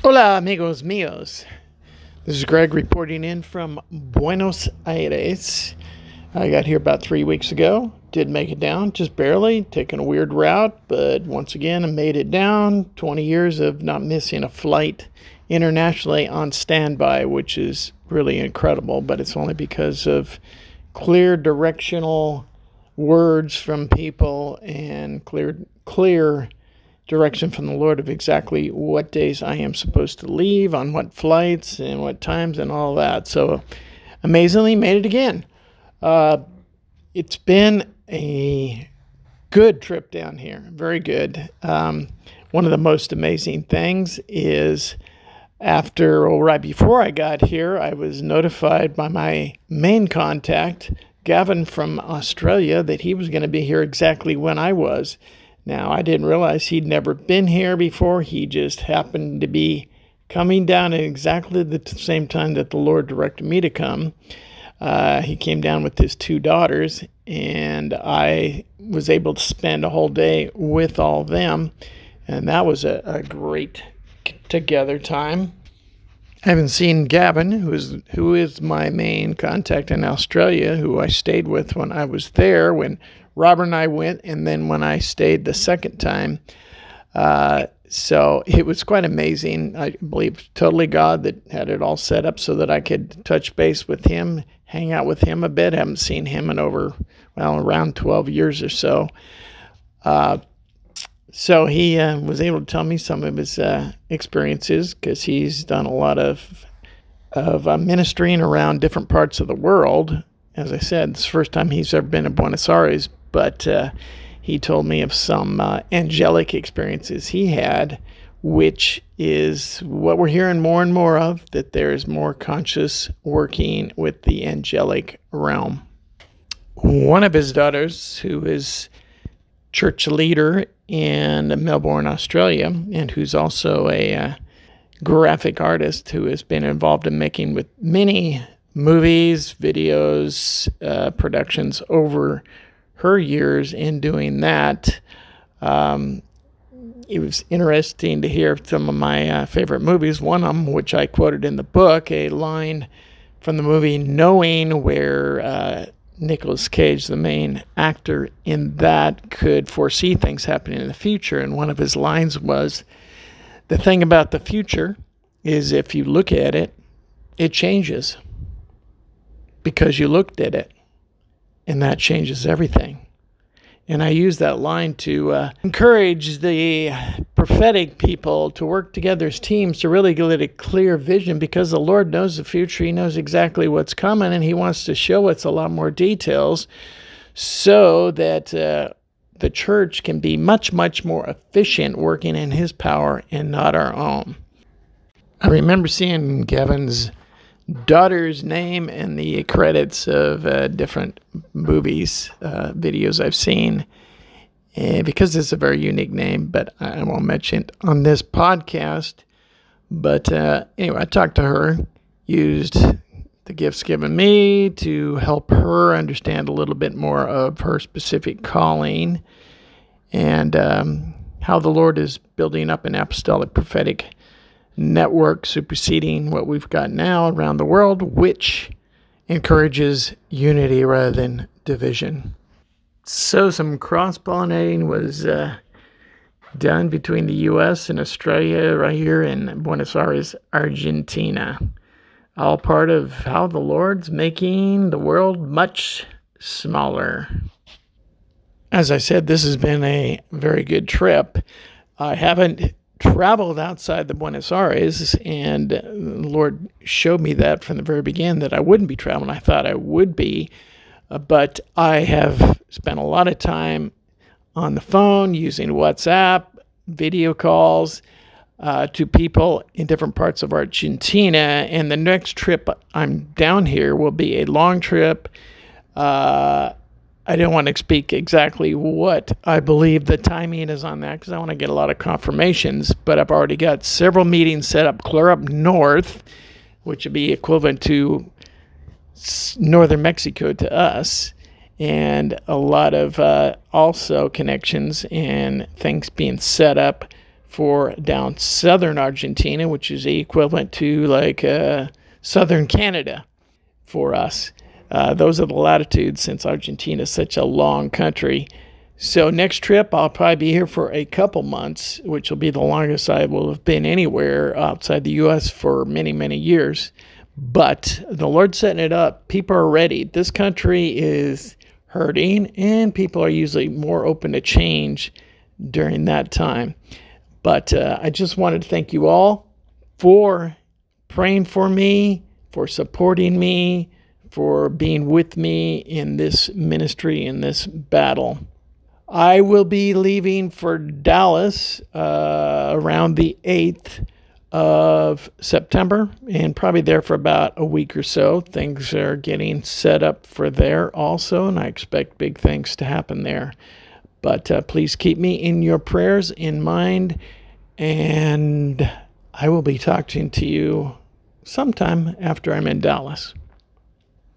Hola, amigos míos. This is Greg reporting in from Buenos Aires. I got here about 3 weeks ago. Did make it down, just barely, taking a weird route, but once again, I made it down. 20 years of not missing a flight internationally on standby, which is really incredible, but it's only because of clear directional words from people and clear direction from the Lord of exactly what days I am supposed to leave, on what flights and what times and all that. So amazingly made it again. It's been a good trip down here, very good. One of the most amazing things is right before I got here, I was notified by my main contact, Gavin from Australia, that he was going to be here exactly when I was. Now, I didn't realize he'd never been here before. He just happened to be coming down at exactly the same time that the Lord directed me to come. He came down with his 2 daughters, and I was able to spend a whole day with all of them, and that was a great together time. I haven't seen Gavin, who is my main contact in Australia, who I stayed with when I was there, when Robert and I went, and then when I stayed the second time. So it was quite amazing. I believe totally God that had it all set up so that I could touch base with him, hang out with him a bit. I haven't seen him in around 12 years or so. So he was able to tell me some of his experiences, because he's done a lot of ministering around different parts of the world. As I said, it's the first time he's ever been in Buenos Aires, but he told me of some angelic experiences he had, which is what we're hearing more and more of, that there is more conscious working with the angelic realm. One of his daughters, who is church leader in Melbourne, Australia, and who's also a graphic artist who has been involved in making with many movies, videos, productions over her years in doing that. It was interesting to hear some of my favorite movies. One of them, which I quoted in the book, a line from the movie Knowing, where Nicolas Cage, the main actor in that, could foresee things happening in the future. And one of his lines was, "The thing about the future is if you look at it, it changes because you looked at it, and that changes everything." And I use that line to encourage the prophetic people to work together as teams to really get a clear vision, because the Lord knows the future. He knows exactly what's coming, and he wants to show us a lot more details so that the church can be much, much more efficient working in his power and not our own. I remember seeing Gavin's daughter's name in the credits of different movies, videos I've seen, because it's a very unique name, but I won't mention it on this podcast. But anyway, I talked to her, used the gifts given me to help her understand a little bit more of her specific calling, and how the Lord is building up an apostolic prophetic network superseding what we've got now around the world, which encourages unity rather than division. So some cross-pollinating was done between the U.S. and Australia right here in Buenos Aires, Argentina. All part of how the Lord's making the world much smaller. As I said, this has been a very good trip. I haven't traveled outside the Buenos Aires, and the Lord showed me that from the very beginning, that I wouldn't be traveling. I thought I would be, but I have spent a lot of time on the phone using WhatsApp, video calls to people in different parts of Argentina, and the next trip I'm down here will be a long trip. I don't want to speak exactly what I believe the timing is on that, because I want to get a lot of confirmations, but I've already got several meetings set up clear up north, which would be equivalent to northern Mexico to us, and a lot of also connections and things being set up for down southern Argentina, which is the equivalent to like southern Canada for us. Those are the latitudes, since Argentina is such a long country. So next trip, I'll probably be here for a couple months, which will be the longest I will have been anywhere outside the U.S. for many, many years. But the Lord's setting it up. People are ready. This country is hurting, and people are usually more open to change during that time. But I just wanted to thank you all for praying for me, for supporting me, for being with me in this ministry, in this battle. I will be leaving for Dallas around the 8th of September, and probably there for about a week or so. Things are getting set up for there also, and I expect big things to happen there. But please keep me in your prayers in mind, and I will be talking to you sometime after I'm in Dallas.